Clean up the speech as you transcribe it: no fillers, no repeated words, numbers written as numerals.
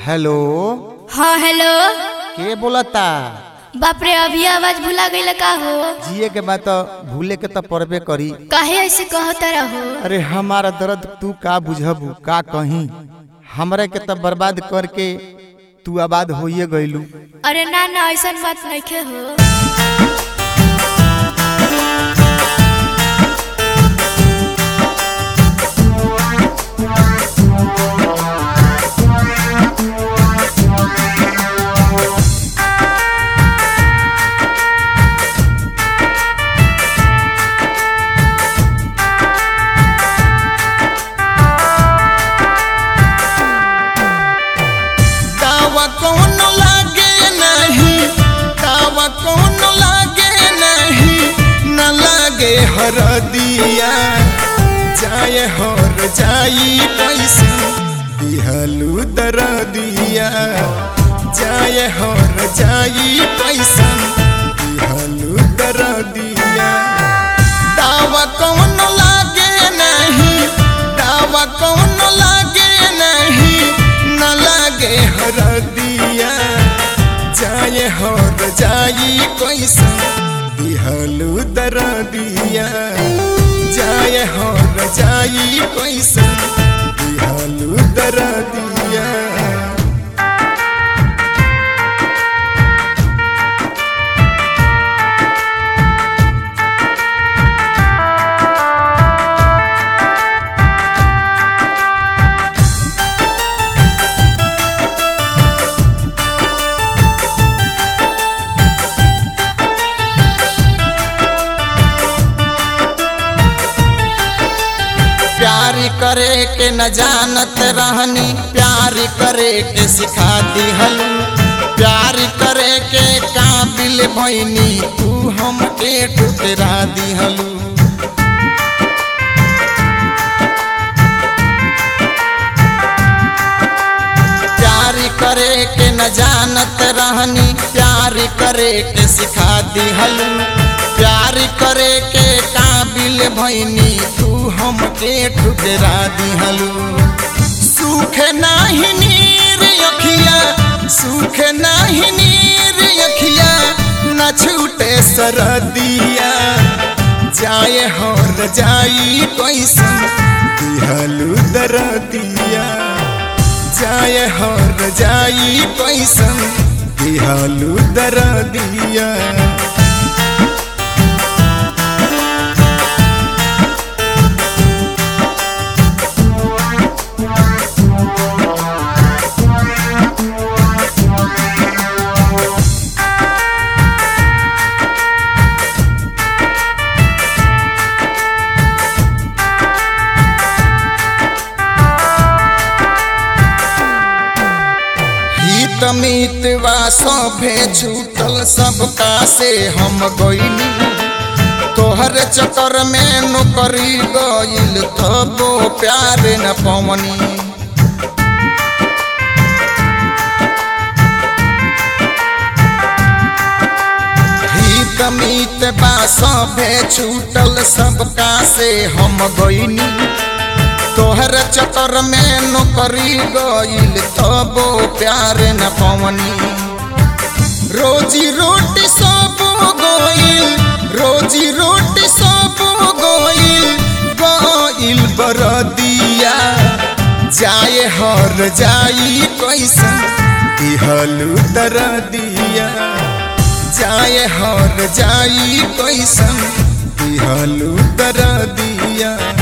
Hello. हाँ hello. के बोलता? बाप रे अभी आवाज भुला गई का हो? जिए के बात भूले के तो पड़बे करी। काहे ऐसे कहता रहो? अरे हमारा दर्द तू का बुझबू का कहीं, हमरे के तो बर्बाद करके तू आबाद होइए गइलू। अरे ना ना ऐसा बात नहीं हो। हरदिया जाए हर जाई कैसे दिहलू दरदिया, जाए हर जाई कैसे दिहलू दरदिया। दावा कौन लागे नहीं, दावा कौन लागे नहीं, न लागे हरदिया जाए हर जाई कैसे दिहलू दरदिया, जाए हर जाई कैसे दिहलू दरदिया। प्यार करे के न जानत रहनी, प्यार करे के सिखा दिहलू, प्यार करे के काबिल भइनी तू हमके ठुकरा दिहलू। प्यार करे के न जानत रहनी, प्यार करे के सिखा दिहलू, प्यार करे के काबिल भइनी तू हमके ठुकरा दिहलू। सुख नाही नीर अखिया, सुख नाही नीर अखिया, न छूटे सरदिया जाए हर जाई कैसे दिहलू दरदिया, जाए हर जाई कैसे दिहलू दरदिया। मितवा सभे छूटल सबका से हम गइनी, तोहर चक्कर में नौकरी गइल तबो प्यार न पवनी। हित मितवा सभे छूटल सबका से हम गइनी, तोहर चक्कर में नौकरी गइल तबो प्यार न पवनी। रोजी रोटी सब गइल, रोजी रोटी सब गइल, गइल बरदिया जाए हर जाई कैसे दिहलू दरदिया, जाए हर जाई कैसे दिहलू दरदिया।